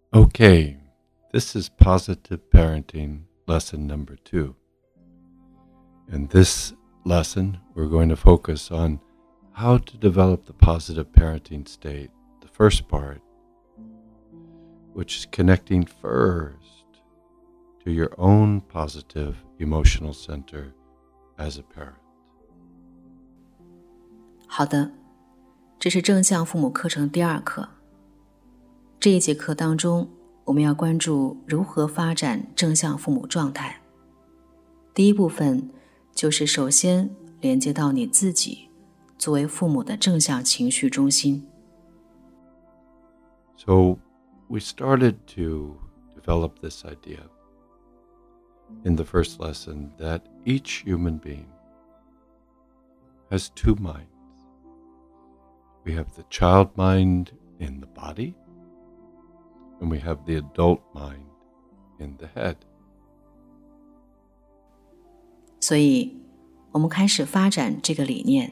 Okay, this is Positive Parenting lesson number 2. In this lesson, we're going to focus on how to develop the positive parenting state, the first part, which is connecting first to your own positive emotional center as a parent. 好的，这是正向父母课程第2课。这一节课当中，我们要关注如何发展正向父母状态。第一部分就是首先连接到你自己作为父母的正向情绪中心。 So we started to develop this idea in the first lesson that each human being has 2 minds. We have the child mind in the body, and we have the adult mind in the head. 所以我们开始发展这个理念。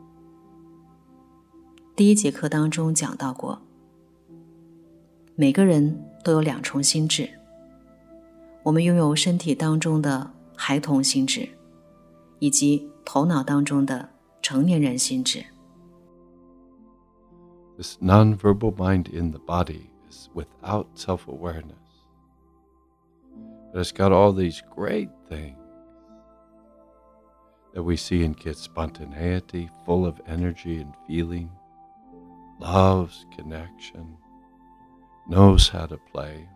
第一节课当中讲到过，每个人都有2重心智，我们拥有身体当中的孩童心智，以及头脑当中的成年人心智。 This nonverbal mind in the body is without self-awareness, but it's got all these great things that we see in kids: spontaneity, full of energy and feeling, loves connection, knows how to play.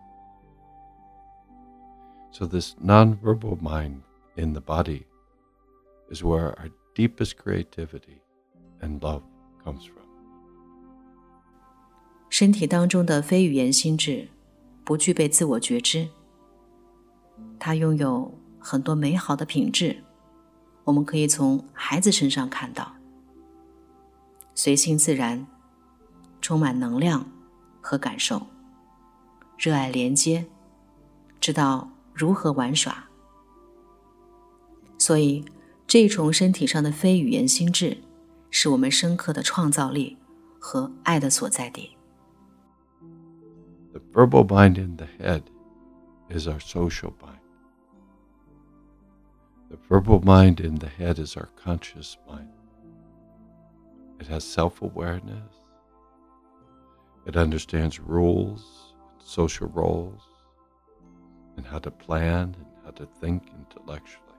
So this nonverbal mind in the body is where our deepest creativity and love comes from. 身体当中的非语言心智不具备自我觉知，它拥有很多美好的品质，我们可以从孩子身上看到，随性自然，充满能量和感受，热爱连接，知道如何玩耍。所以这种身体上的非语言心智是我们深刻的创造力和爱的所在地。 The verbal mind in the head is our social mind. The verbal mind in the head is our conscious mind. It has self-awareness. It understands rules, social roles, and how to plan and how to think intellectually.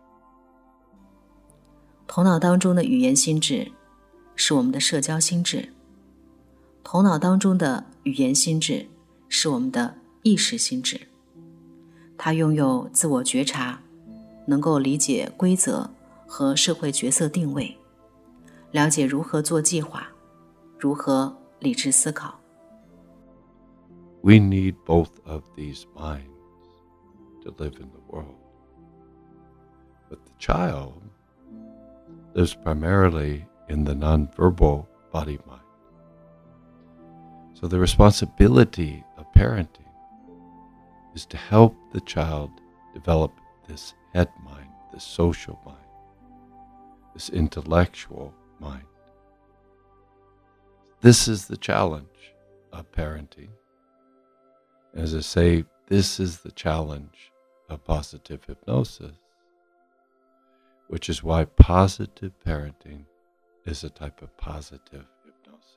头脑当中的语言心智是我们的社交心智，头脑当中的语言心智是我们的意识心智，它拥有自我觉察，能够理解规则和社会角色定位，了解如何做计划，如何理智思考。 We need both of these minds to live in the world. But the child lives primarily in the nonverbal body mind. So the responsibility of parenting is to help the child develop this head mind, this social mind, this intellectual mind. This is the challenge of parenting. As I say, this is the challenge of positive hypnosis, which is why positive parenting is a type of positive hypnosis.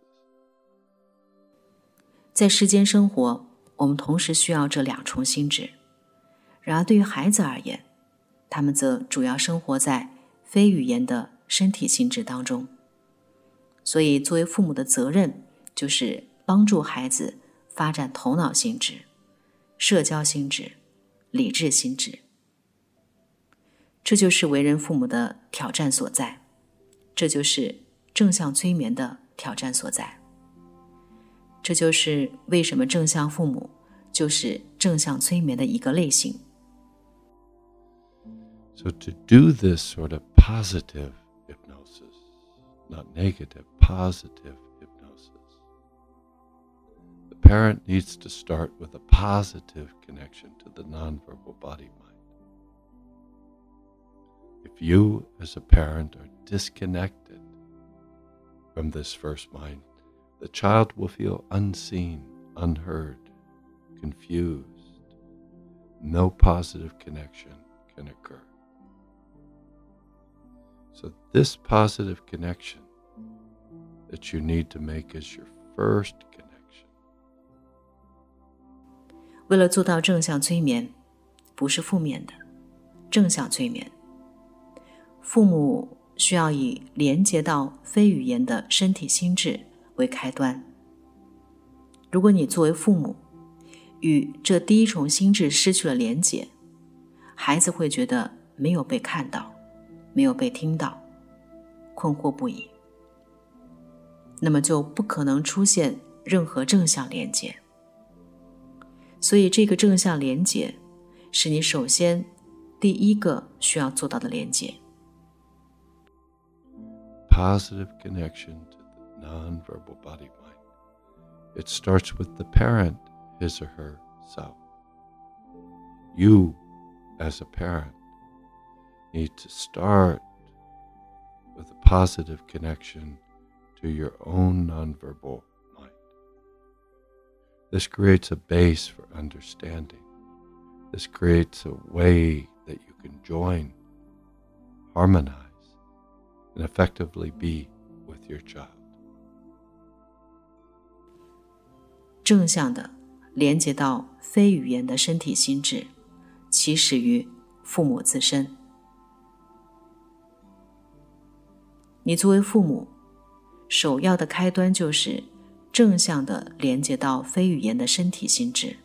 在世间生活，我们同时需要这2重心智。然而对于孩子而言，他们则主要生活在非语言的身体心智当中。所以作为父母的责任就是帮助孩子发展头脑心智、社交心智、理智心智。这就是为人父母的挑战所在，这就是正向催眠的挑战所在。这就是为什么正向父母就是正向催眠的一个类型。 So to do this sort of positive hypnosis, not negative, positive hypnosis, the parent needs to start with a positive connection to the nonverbal body mind. If you, as a parent, are disconnected from this first mind, the child will feel unseen, unheard, confused, no positive connection can occur. So this positive connection that you need to make is your first connection. 为了做到正向催眠，不是负面的，正向催眠，父母需要以连接到非语言的身体心智为开端。如果你作为父母与这第一重心智失去了连结，孩子会觉得没有被看到，没有被听到，困惑不已，那么就不可能出现任何正向连结。所以这个正向连结是你首先第一个需要做到的连结。 Positive connection to the nonverbal body-mind. It starts with the parent, his or her self. You, as a parent, need to start with a positive connection to your own nonverbal mind. This creates a base for understanding. This creates a way that you can join, harmonize, and effectively be with your child. 正向的连接到非语言的身体心智，起始于父母自身。你作为父母，首要的开端就是正向的连接到非语言的身体心智。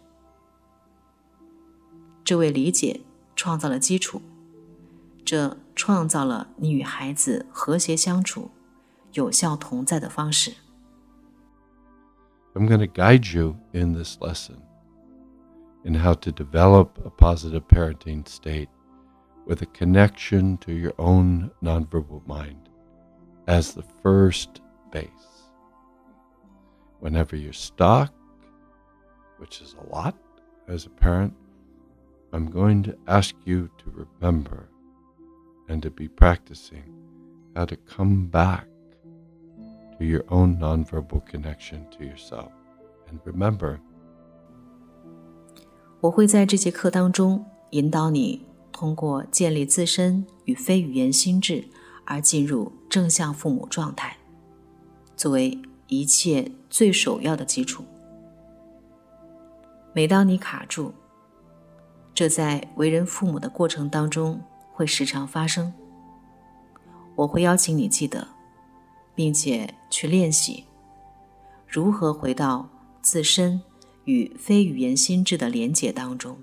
这为理解创造了基础，这创造了你与孩子和谐相处、有效同在的方式。 I'm going to guide you in this lesson in how to develop a positive parenting state with a connection to your own nonverbal mind as the first base. Whenever you're stuck, which is a lot as a parent, I'm going to ask you to remember and to be practicing how to come back to your own nonverbal connection to yourself. And remember, 我会在这节课当中引导你通过建立自身与非语言心智而进入正向父母状态，作为一切最首要的基础。每当你卡住，这在为人父母的过程当中会时常发生，我会邀请你记得，并且去练习如何回到自身与非语言心智的连结当中。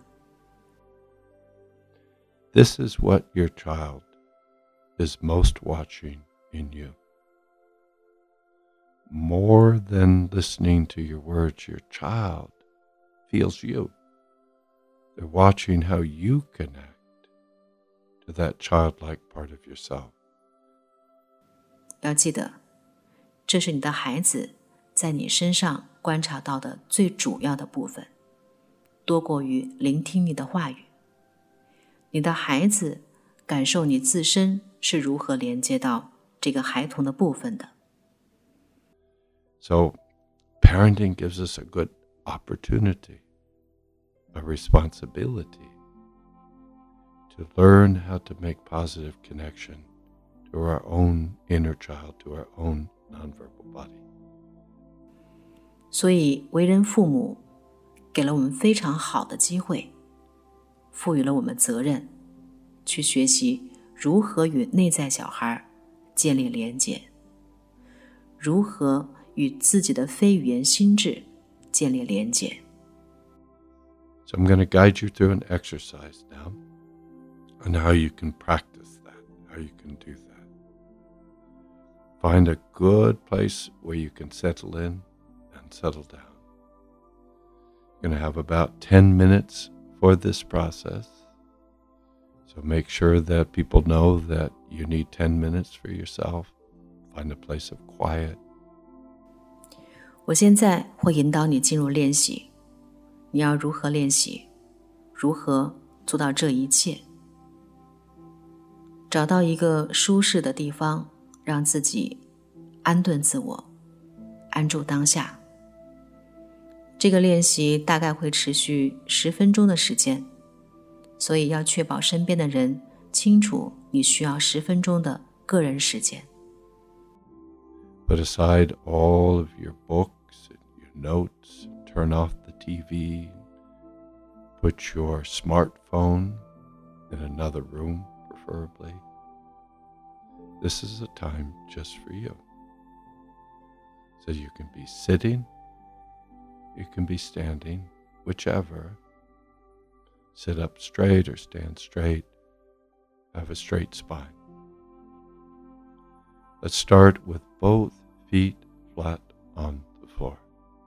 this is what your child is most watching in you. More than listening to your words, your child feels you. They're watching how you connect to that childlike part of yourself. 要记得，这是你的孩子在你身上观察到的最主要的部分，多过于聆听你的话语。你的孩子感受你自身是如何连接到这个孩童的部分的。 So, parenting gives us a good opportunity, a responsibility to learn how to make positive connection to our own inner child, to our own nonverbal body. 所以为人父母给了我们非常好的机会，赋予了我们责任，去学习如何与内在小孩建立连结，如何与自己的非语言心智建立连结。 So I'm going to guide you through an exercise now on how you can practice that, how you can do that. Find a good place where you can settle in and settle down. You're going to have about 10 minutes for this process. So make sure that people know that you need 10 minutes for yourself. Find a place of quiet. 我现在会引导你进入练习，你要如何练习，如何做到这一切。找到一个舒适的地方，让自己安顿自我，安住当下。 这个练习大概会持续10分钟的时间，所以要确保身边的人清楚你需要10分钟的个人时间。 Put aside all of your books and your notes, and turn off the TV, put your smartphone in another room, preferably. This is a time just for you. So you can be sitting, you can be standing, whichever. Sit up straight or stand straight. Have a straight spine. Let's start with both feet flat on the floor.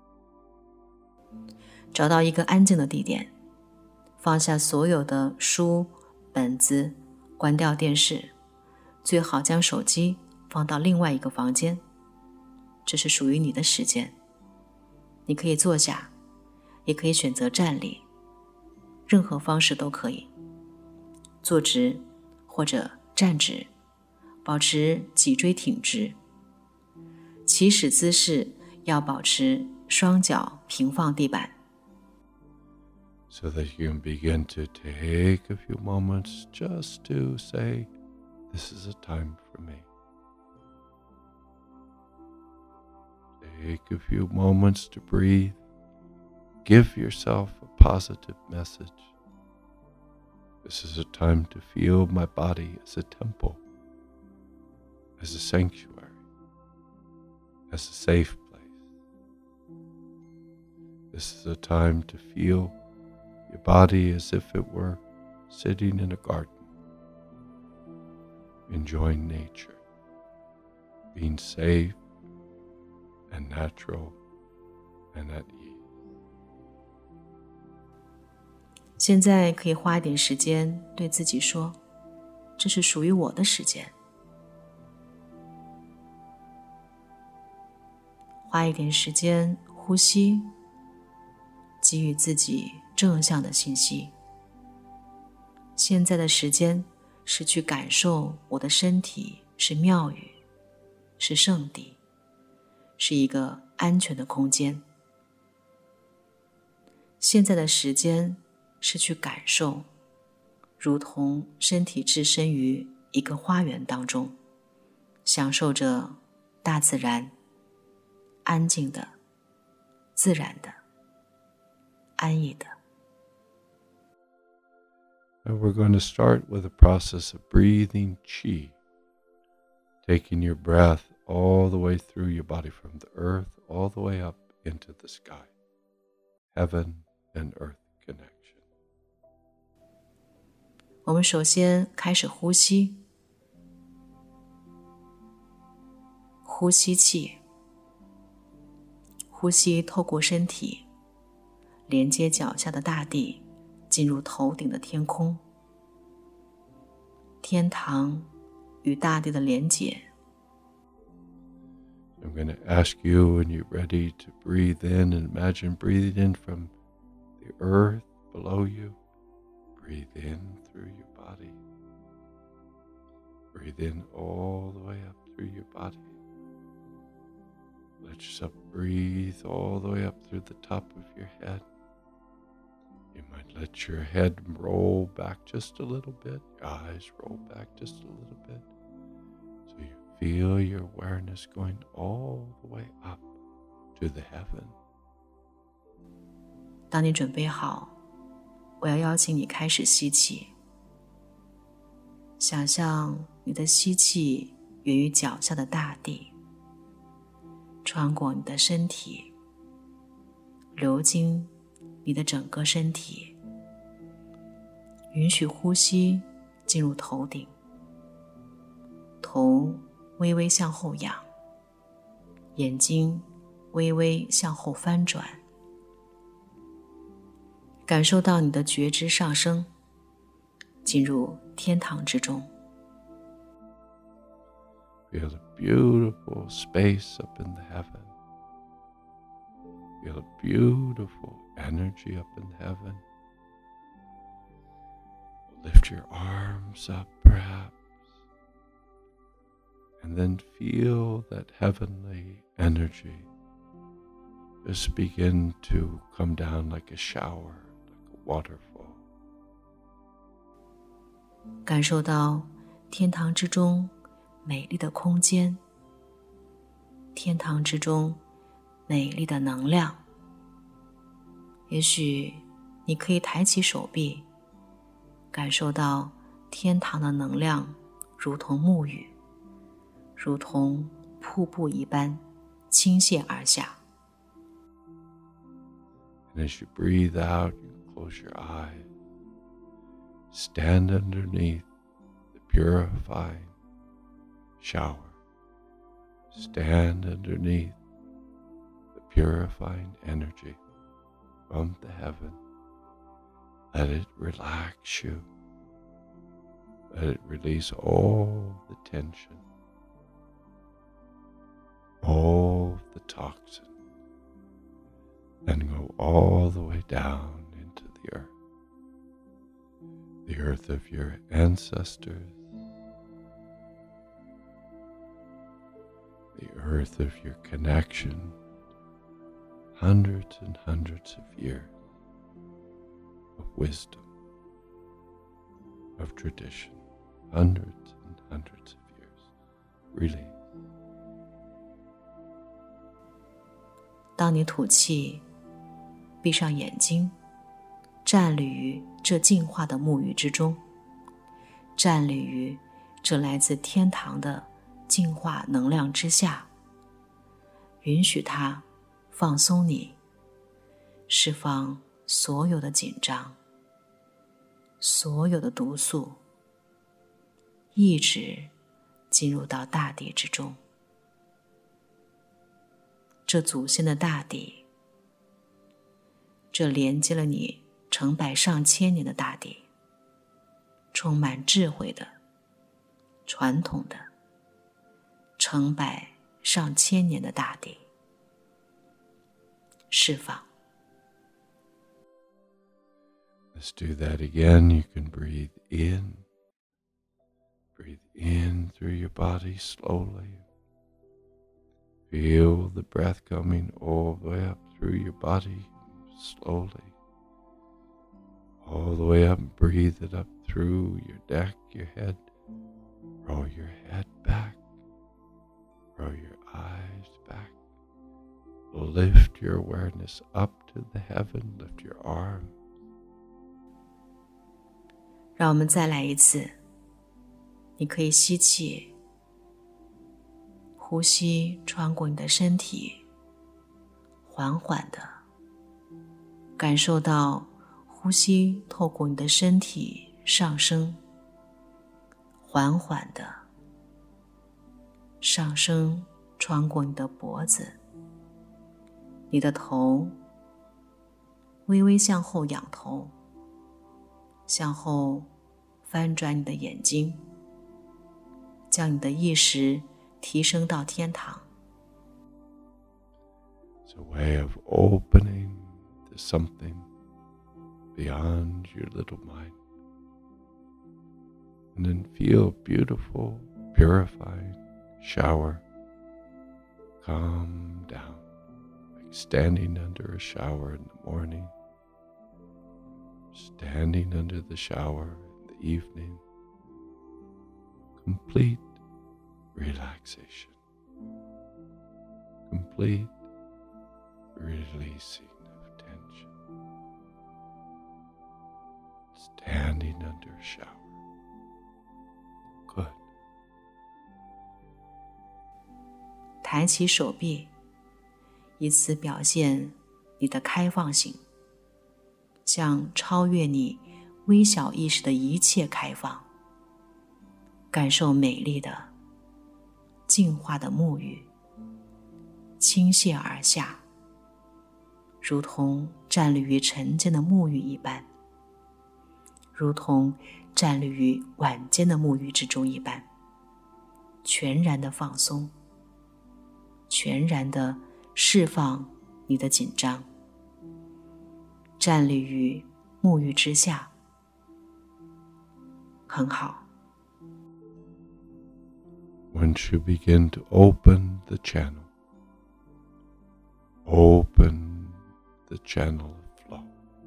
找到一个安静的地点，放下所有的书、本子，关掉电视，最好将手机放到另外一个房间。这是属于你的时间。你可以坐下，也可以选择站立，任何方式都可以。坐直或者站直，保持脊椎挺直。起始姿势要保持双脚平放地板。 So that you can begin to take a few moments just to say, this is a time for me. Take a few moments to breathe. Give yourself a positive message. This is a time to feel my body as a temple, as a sanctuary, as a safe place. This is a time to feel your body as if it were sitting in a garden, enjoying nature, being safe and natural and at ease. 现在可以花一点时间对自己说，这是属于我的时间。花一点时间呼吸，给予自己正向的信息。现在的时间是去感受我的身体是庙宇，是圣地，是一个安全的空间。现在的时间是去感受，如同身体置身于一个花园当中，享受着大自然，安静的、自然的、安逸的。 And we're going to start with a process of breathing qi, taking your breath all the way through your body from the earth all the way up into the sky, heaven and earth connection. 我们首先开始呼吸，呼吸气，呼吸透过身体，连接脚下的大地，进入头顶的天空。天堂与大地的连结。 I'm going to ask you when you're ready to breathe in and imagine breathing in from the earth below you. Breathe in through your body. Breathe in all the way up through your body. Let yourself breathe all the way up through the top of your head. You might let your head roll back just a little bit, your eyes roll back just a little bit. So you feel your awareness going all the way up to the heaven. 当你准备好，我要邀请你开始吸气。想象你的吸气源于脚下的大地，穿过你的身体，流经你的整个身体，允许呼吸进入头顶，头微微向后仰，眼睛微微向后翻转，感受到你的觉知上升，进入天堂之中。 Feel a beautiful space up in the heaven. Feel a beautiful energy up in heaven. Lift your arms up, perhaps, and then feel that heavenly energy just begin to come down like a shower, like a waterfall. 感受到天堂之中美丽的空间，天堂之中美丽的能量。也许你可以抬起手臂，感受到天堂的能量如同沐浴，如同瀑布一般倾泻而下。 And as you breathe out, you close your eyes. Stand underneath the purifying shower. Stand underneath the purifying energy from the heaven. Let it relax you. Let it release all the tension, all the toxin, and go all the way down into the earth of your ancestors, the earth of your connection, hundreds and hundreds of years of wisdom, of tradition, hundreds and hundreds of years, really. 当你吐气，闭上眼睛，站立于这净化的沐浴之中，站立于这来自天堂的净化能量之下，允许它放松你，释放所有的紧张，所有的毒素，一直进入到大地之中。这祖先的大地，这连接了你成百上千年的大地，充满智慧的、传统的、成百上千年的大地，释放。 Let's do that again. You can breathe in. Breathe in through your body slowly. Feel the breath coming all the way up through your body slowly. All the way up, breathe it up through your neck, your head. Roll your head back. Roll your eyes back. Lift your awareness up to the heaven. Lift your arms. 让我们再来一次。你可以吸气，呼吸穿过你的身体，缓缓的感受到呼吸透过你的身体上升，缓缓的上升，穿过你的脖子，你的头微微向后仰头，向后翻转你的眼睛，将你的意识提升到天堂。 It's a way of opening to something beyond your little mind. And then feel a beautiful, purifying shower come down, like standing under a shower in the morning, standing under the shower in the evening. Complete relaxation, complete releasing of tension, standing under a shower. Good. 抬起手臂，以此表现你的开放性，向超越你微小意识的一切开放，感受美丽的净化的沐浴倾泻而下，如同站立于晨间的沐浴一般，如同站立于晚间的沐浴之中一般，全然的放松，全然的释放你的紧张，站立于沐浴之下，很好。 Once you begin to open the channel, open the channel of flow.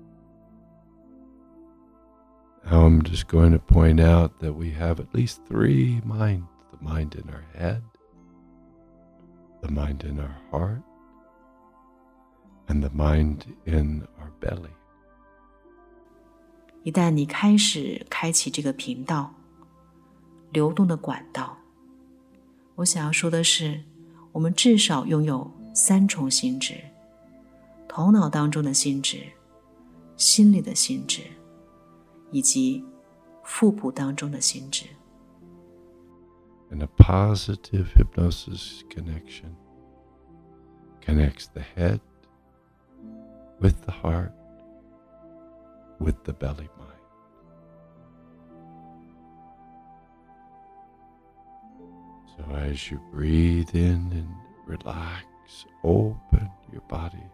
Now I'm just going to point out that we have at least three minds: the mind in our head, the mind in our heart, and the mind in our belly. 一旦你开始开启这个频道，流动的管道，我想要说的是，我们至少拥有三重心智：头脑当中的心智、心里的心智，以及腹部当中的心智。 And a positive hypnosis connection connects the head with the heart, with the belly mind. So as you breathe in and relax, open your body,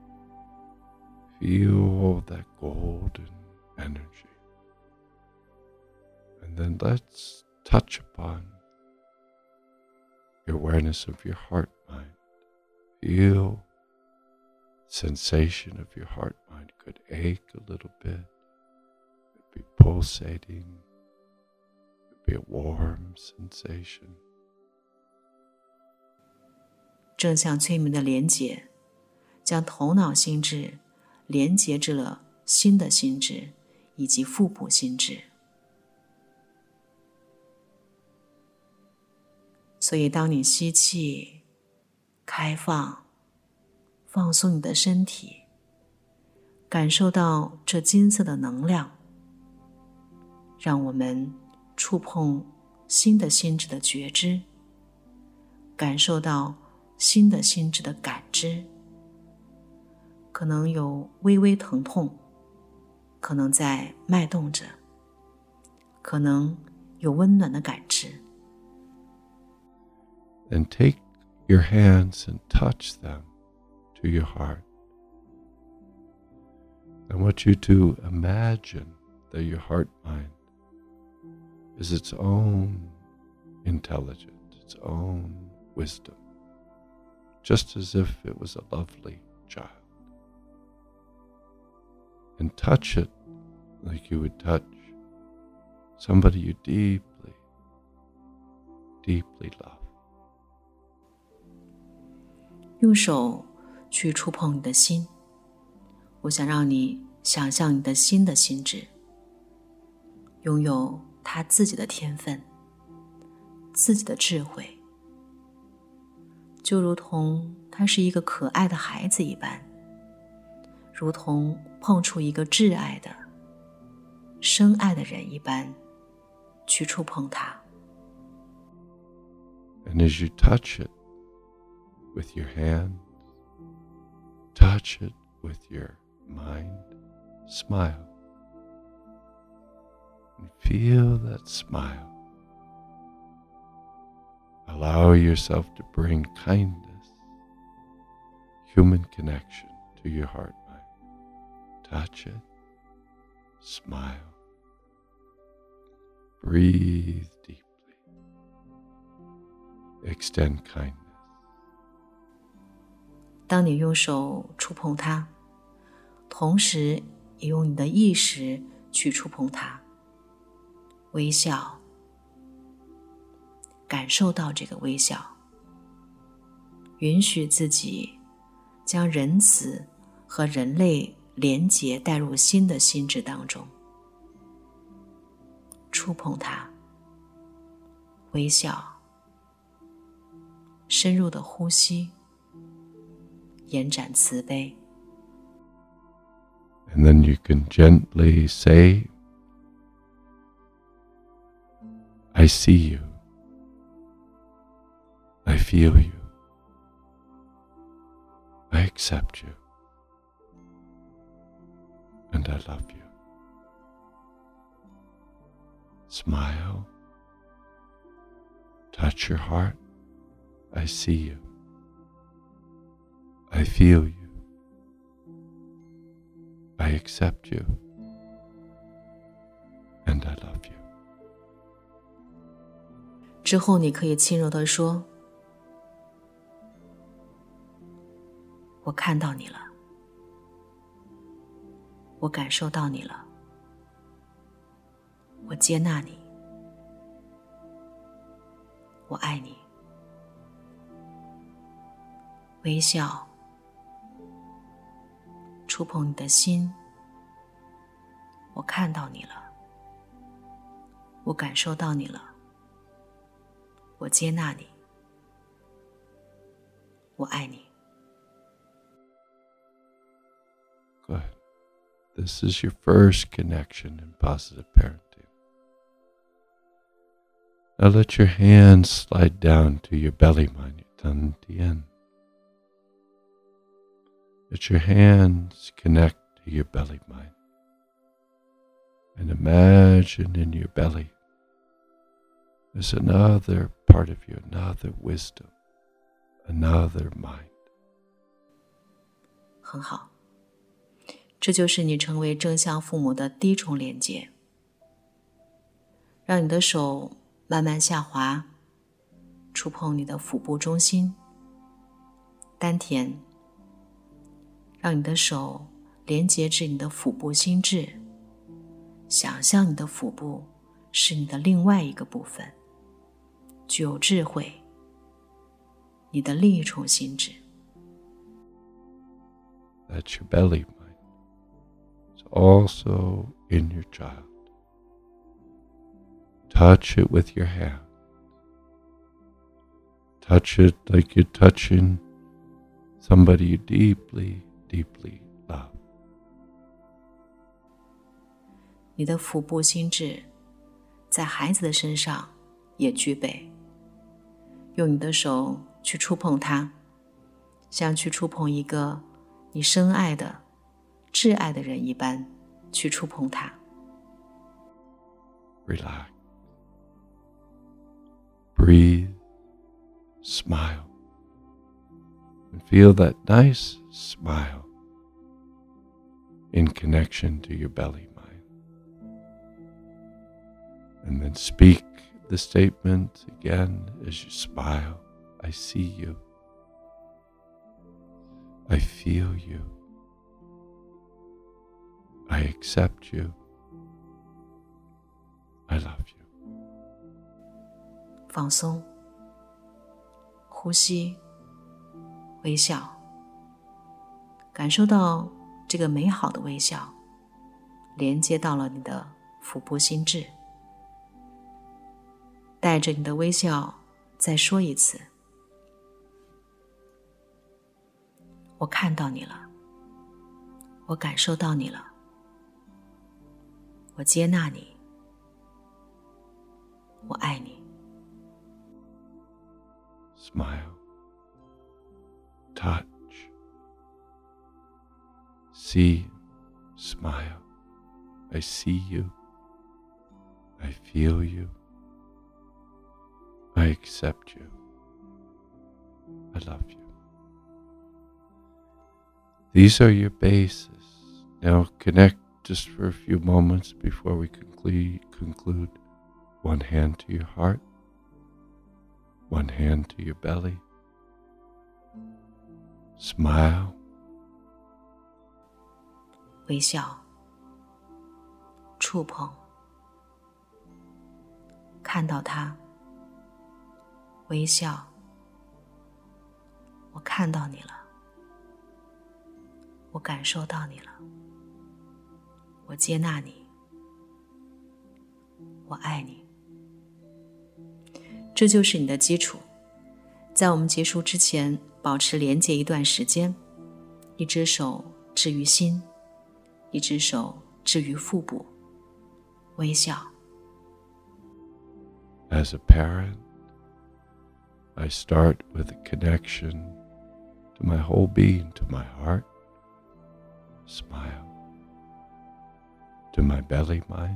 feel that golden energy. And then let's touch upon your awareness of your heart mind. Feel sensation of your heart mind. Could ache a little bit, could be pulsating, could be a warm sensation. 正向催眠的连结，将头脑心智连结至了心的心智以及腹部心智。所以当你吸气，开放，放松你的身体，感受到这金色的能量，让我们触碰新的心智的觉知，感受到新的心智的感知，可能有微微疼痛，可能在脉动着，可能有温暖的感知。 And take your hands and touch them to your heart. I want you to imagine that your heart mind is its own intelligence, its own wisdom, just as if it was a lovely child. And touch it like you would touch somebody you deeply, deeply love. 用手去触碰你的心，我想让你想象你的心的心智拥有他自己的天分，自己的智慧，就如同他是一个可爱的孩子一般，如同碰触一个挚爱的深爱的人一般去触碰他。 And as you touch it with your hands, touch it with your mind, smile. And feel that smile. Allow yourself to bring kindness, human connection to your heart mind. Touch it, smile, breathe deeply, extend kindness. 当你用手触碰它，同时也用你的意识去触碰它，微笑，感受到这个微笑，允许自己将仁慈和人类连结带入新的心智当中，触碰它，微笑，深入的呼吸，延展慈悲。 And then you can gently say, I see you. I feel you. I accept you. And I love you. Smile. Touch your heart. I see you. I feel you. I accept you. And I love you. 之后你可以轻柔地说， 我看到你了，我感受到你了，我接纳你，我爱你。微笑，触碰你的心，我看到你了，我感受到你了，我接纳你，我爱你。 Good. This is your first connection in positive parenting. Now let your hands slide down to your belly mind, your tan tien. Let your hands connect to your belly mind. And imagine in your belly there's another part of you, another wisdom, another mind. 很好，这就是你成为正向父母的第一重连接。让你的手慢慢下滑，触碰你的腹部中心、丹田，让你的手连接至你的腹部心智，想象你的腹部是你的另外一个部分，具有智慧，你的另一重心智。 That's your belly mind. It's also in your child. Touch it with your hand. Touch it like you're touching somebody you deeply, deeply love. 你的腹部心智在孩子的身上也具备，用你的手去触碰它，像去触碰一个你深爱的、挚爱的人一般去触碰它。 Relax. Breathe. Smile. And feel that nice smile in connection to your belly mind. And then speak the statement again as you smile. I see you. I feel you. I accept you. I love you. 放松，呼吸，微笑，感受到这个美好的微笑，连接到了你的腹部心智。带着你的微笑，再说一次：我看到你了，我感受到你了，我接纳你，我爱你。 Smile. Touch. See. Smile. I see you. I feel you. I accept you. I love you. These are your bases. Now connect just for a few moments before we conclude. One hand to your heart. One hand to your belly. Smile. 微笑，触碰，看到它，微笑，我看到你了，我感受到你了，我接纳你，我爱你。这就是你的基础。在我们结束之前，保持连结一段时间，一只手置于心，一只手置于腹部，微笑。 As a parent, I start with a connection to my whole being, to my heart. Smile. To my belly mind.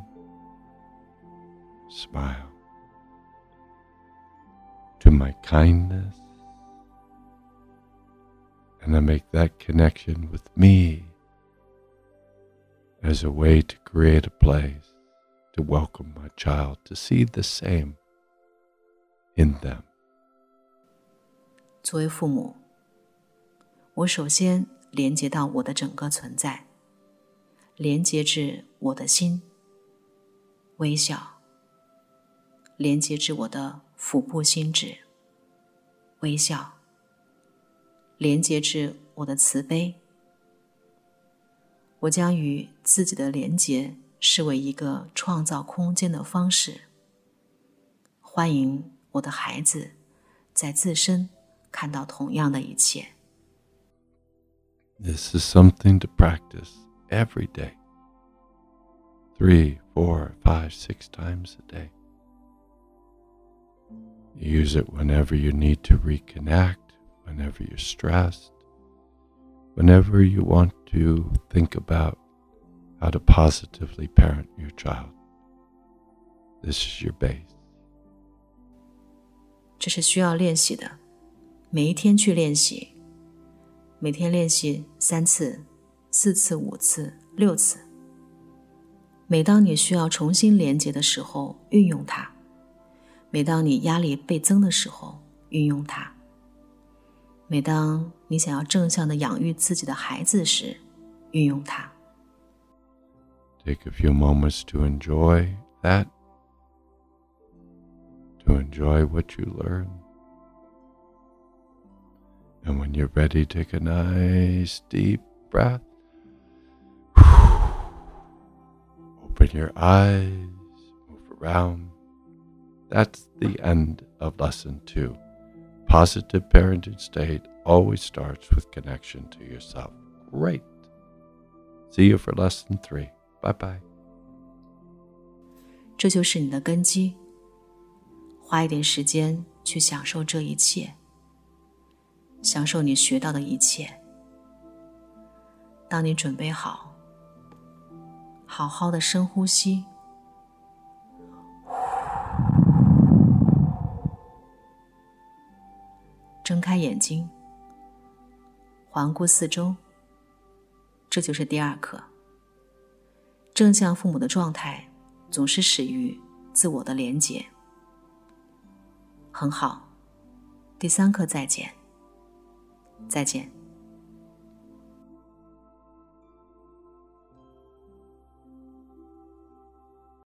Smile. To my kindness. And I make that connection with me as a way to create a place to welcome my child to see the same in them. 作为父母， 我首先连接到我的整个存在，连接至我的心，微笑，连接至我的腹部心指，微笑，连接至我的慈悲。我将与自己的连结视为一个创造空间的方式，欢迎我的孩子在自身看到同样的一切。 This is something to practice every day. 3, 4, 5, 6 times a day. Use it whenever you need to reconnect, whenever you're stressed, whenever you want to think about how to positively parent your child. This is your base. 这是需要练习的，每一天去练习，每天练习3次、4次、5次、6次。每当你需要重新连接的时候，运用它；每当你压力倍增的时候，运用它；每当你想要正向的养育自己的孩子时，运用它。 Take a few moments to enjoy that, to enjoy what you learn. And when you're ready, take a nice deep breath. Open your eyes, move around. That's the end of lesson 2. Positive parenting state always starts with connection to yourself. Great. See you for lesson 3. Bye-bye. 这就是你的根基，花一点时间去享受这一切，享受你学到的一切。当你准备好，好好的深呼吸，睁开眼睛，环顾四周，这就是第2课。正向父母的状态总是始于自我的连结。很好，第3课再见。再见。